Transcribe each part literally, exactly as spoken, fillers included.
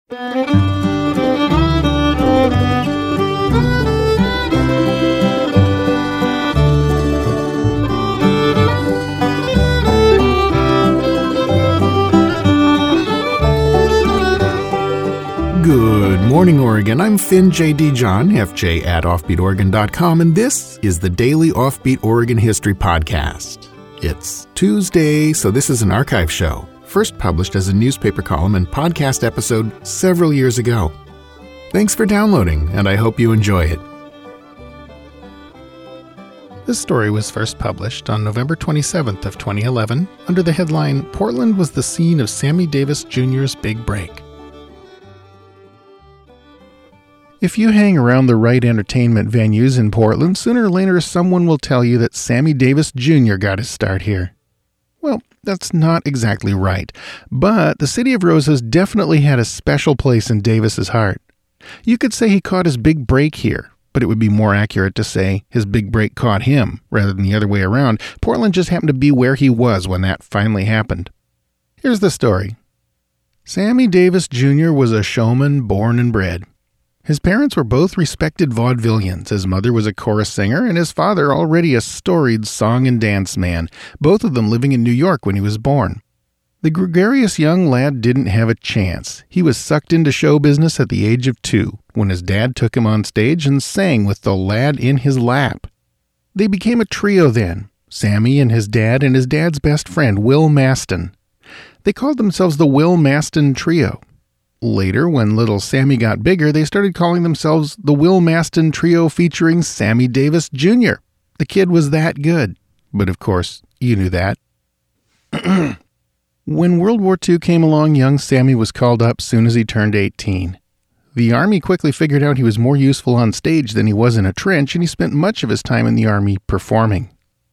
Good morning, Oregon. I'm Finn J D. John, F J at offbeat oregon dot com, and this is the Daily Offbeat Oregon History Podcast. It's Tuesday, so this is an archive show, first published as a newspaper column and podcast episode several years ago. Thanks for downloading, and I hope you enjoy it. This story was first published on November twenty-seventh of twenty eleven under the headline, "Portland was the scene of Sammy Davis Junior's big break." If you hang around the right entertainment venues in Portland, sooner or later someone will tell you that Sammy Davis Junior got his start here. Well, that's not exactly right, but the City of Roses definitely had a special place in Davis's heart. You could say he caught his big break here, but it would be more accurate to say his big break caught him, rather than the other way around. Portland just happened to be where he was when that finally happened. Here's the story. Sammy Davis Junior was a showman born and bred. His parents were both respected vaudevillians. His mother was a chorus singer, and his father already a storied song and dance man, both of them living in New York when he was born. The gregarious young lad didn't have a chance. He was sucked into show business at the age of two, when his dad took him on stage and sang with the lad in his lap. They became a trio then, Sammy and his dad and his dad's best friend, Will Maston. They called themselves the Will Maston Trio. Later, when little Sammy got bigger, they started calling themselves the Will Maston Trio featuring Sammy Davis Junior The kid was that good. But of course, you knew that. When World War Two came along, young Sammy was called up soon as he turned eighteen. The Army quickly figured out he was more useful on stage than he was in a trench, and he spent much of his time in the Army performing.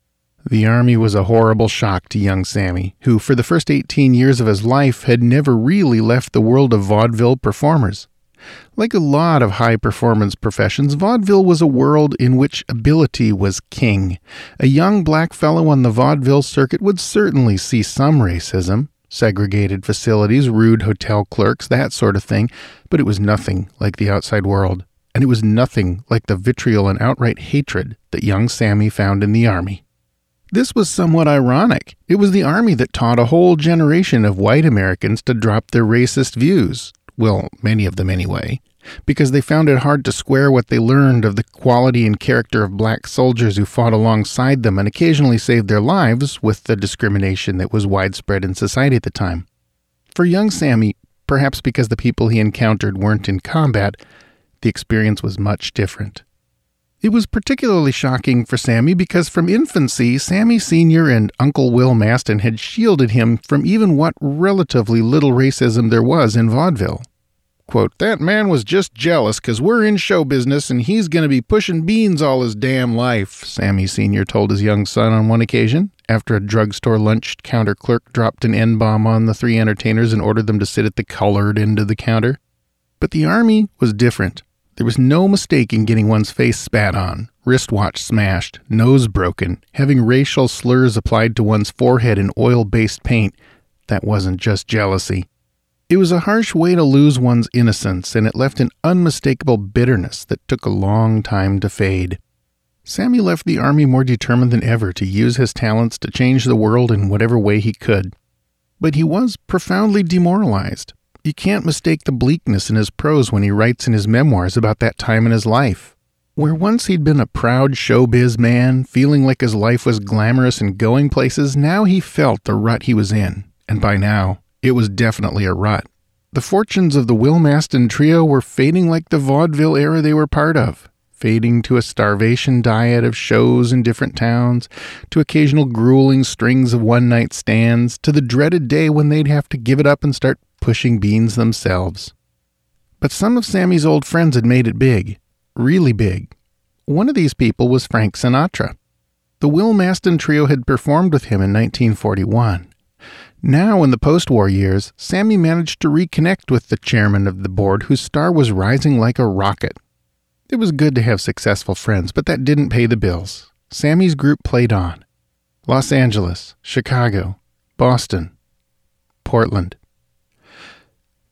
The Army was a horrible shock to young Sammy, who for the first eighteen years of his life had never really left the world of vaudeville performers. Like a lot of high-performance professions, vaudeville was a world in which ability was king. A young black fellow on the vaudeville circuit would certainly see some racism, segregated facilities, rude hotel clerks, that sort of thing, but it was nothing like the outside world, and it was nothing like the vitriol and outright hatred that young Sammy found in the Army. This was somewhat ironic. It was the Army that taught a whole generation of white Americans to drop their racist views. Well, many of them anyway, because they found it hard to square what they learned of the quality and character of black soldiers who fought alongside them and occasionally saved their lives with the discrimination that was widespread in society at the time. For young Sammy, perhaps because the people he encountered weren't in combat, the experience was much different. It was particularly shocking for Sammy because from infancy, Sammy Senior and Uncle Will Maston had shielded him from even what relatively little racism there was in vaudeville. Quote, "That man was just jealous because we're in show business and he's going to be pushing beans all his damn life," Sammy Senior told his young son on one occasion, after a drugstore lunch counter clerk dropped an N-bomb on the three entertainers and ordered them to sit at the colored end of the counter. But the Army was different. There was no mistaking getting one's face spat on, wristwatch smashed, nose broken, having racial slurs applied to one's forehead in oil-based paint. That wasn't just jealousy. It was a harsh way to lose one's innocence, and it left an unmistakable bitterness that took a long time to fade. Sammy left the Army more determined than ever to use his talents to change the world in whatever way he could. But he was profoundly demoralized. You can't mistake the bleakness in his prose when he writes in his memoirs about that time in his life. Where once he'd been a proud showbiz man, feeling like his life was glamorous and going places, now he felt the rut he was in. And by now, it was definitely a rut. The fortunes of the Will Maston Trio were fading like the vaudeville era they were part of. Fading to a starvation diet of shows in different towns, to occasional grueling strings of one-night stands, to the dreaded day when they'd have to give it up and start pushing beans themselves. But some of Sammy's old friends had made it big, really big. One of these people was Frank Sinatra. The Will Maston Trio had performed with him in nineteen forty-one. Now, in the post-war years, Sammy managed to reconnect with the chairman of the board, whose star was rising like a rocket. It was good to have successful friends, but that didn't pay the bills. Sammy's group played on. Los Angeles, Chicago, Boston, Portland.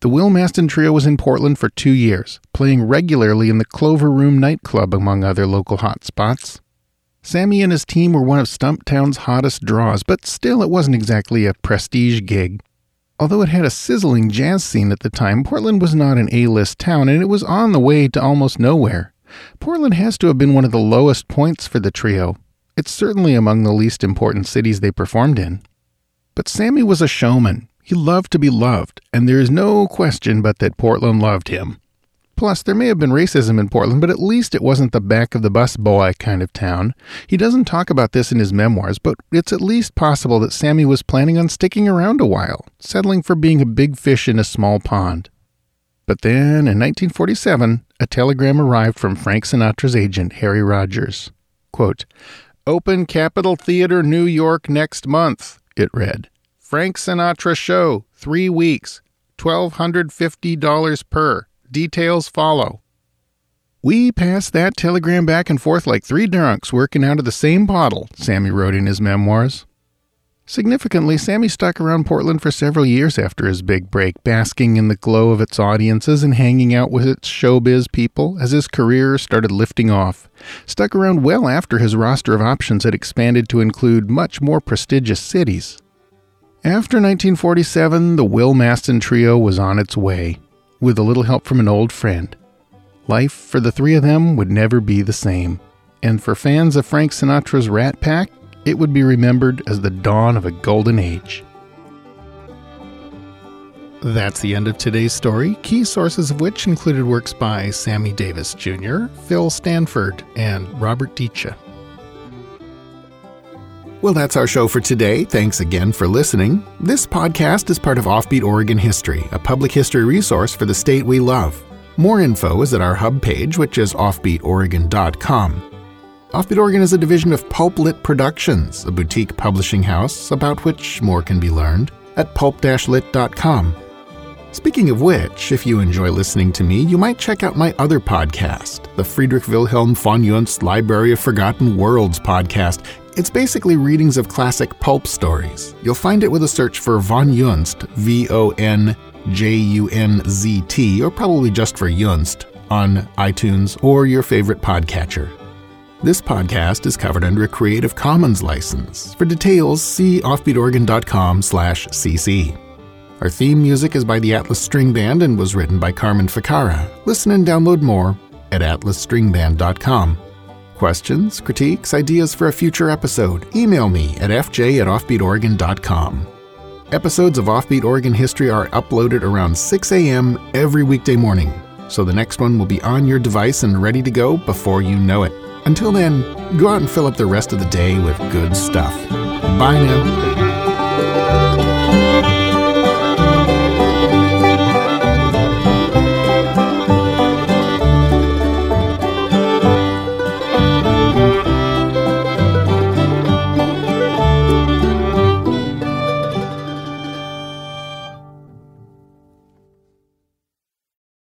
The Will Maston Trio was in Portland for two years, playing regularly in the Clover Room nightclub, among other local hotspots. Sammy and his team were one of Stumptown's hottest draws, but still it wasn't exactly a prestige gig. Although it had a sizzling jazz scene at the time, Portland was not an A-list town, and it was on the way to almost nowhere. Portland has to have been one of the lowest points for the trio. It's certainly among the least important cities they performed in. But Sammy was a showman. He loved to be loved, and there is no question but that Portland loved him. Plus, there may have been racism in Portland, but at least it wasn't the back-of-the-bus boy kind of town. He doesn't talk about this in his memoirs, but it's at least possible that Sammy was planning on sticking around a while, settling for being a big fish in a small pond. But then, in nineteen forty-seven, a telegram arrived from Frank Sinatra's agent, Harry Rogers. Quote, "Open Capitol Theater, New York next month," it read. "Frank Sinatra show, three weeks, twelve fifty dollars per. Details follow." "We passed that telegram back and forth like three drunks working out of the same bottle," Sammy wrote in his memoirs. Significantly, Sammy stuck around Portland for several years after his big break, basking in the glow of its audiences and hanging out with its showbiz people as his career started lifting off. Stuck around well after his roster of options had expanded to include much more prestigious cities. After nineteen forty-seven, the Will Maston Trio was on its way, with a little help from an old friend. Life for the three of them would never be the same, and for fans of Frank Sinatra's Rat Pack, it would be remembered as the dawn of a golden age. That's the end of today's story, key sources of which included works by Sammy Davis Junior, Phil Stanford, and Robert Dietschke. Well, that's our show for today. Thanks again for listening. This podcast is part of Offbeat Oregon History, a public history resource for the state we love. More info is at our hub page, which is offbeat oregon dot com. Offbeat Oregon is a division of Pulp Lit Productions, a boutique publishing house about which more can be learned at pulp dash lit dot com. Speaking of which, if you enjoy listening to me, you might check out my other podcast, the Friedrich Wilhelm von Junst Library of Forgotten Worlds podcast. It's basically readings of classic pulp stories. You'll find it with a search for Von Junst, V O N J U N Z T, or probably just for Junst, on iTunes or your favorite podcatcher. This podcast is covered under a Creative Commons license. For details, see offbeat oregon dot com slash c c. Our theme music is by the Atlas String Band and was written by Carmen Ficara. Listen and download more at atlas string band dot com. Questions, critiques, ideas for a future episode? Email me at f j at offbeat oregon dot com. Episodes of Offbeat Oregon History are uploaded around six a.m. every weekday morning, so the next one will be on your device and ready to go before you know it. Until then, go out and fill up the rest of the day with good stuff. Bye now.